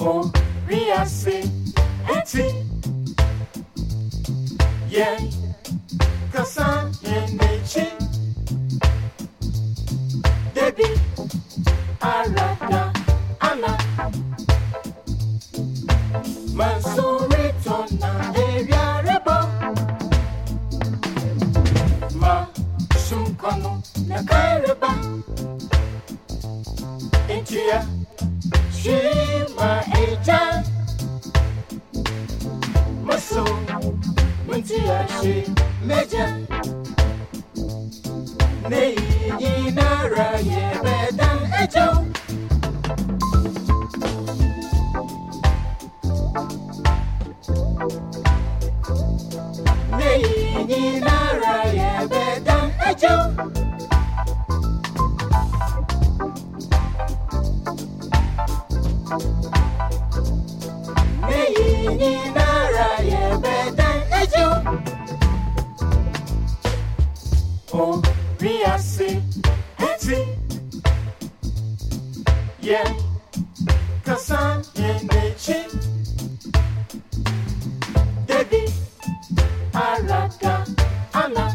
Oh, Riasi, Eti, yeah, Kasa, Yenechi, Debbie, Arada, Anna, Mansurito, na area rebo, Ma, Shumkono, na Kaireba, Intia, Shima, Eja, Maso, Muntia, She, Meja, Nei, Nara, ye, Bedan, Ejo. Nei, Nara, ye, Bedan, Ejo. Nei, Nara, ye, Bedan, Ejo. Oh, Riasi, Eti, yeah, Kasa, Yenechi, Debbie, Arada, Anna,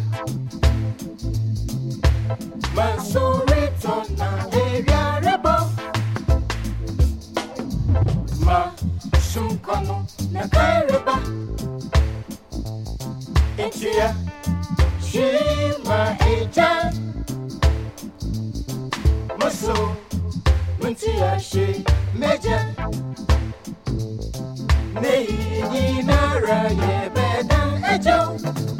Mansurito, na area rebo, Ma, Shumkono, na Kaireba, Intia, Shima, Eja, Maso, Muntia, She, Meja, Nei, Nara, ye, Bedan, Ejo.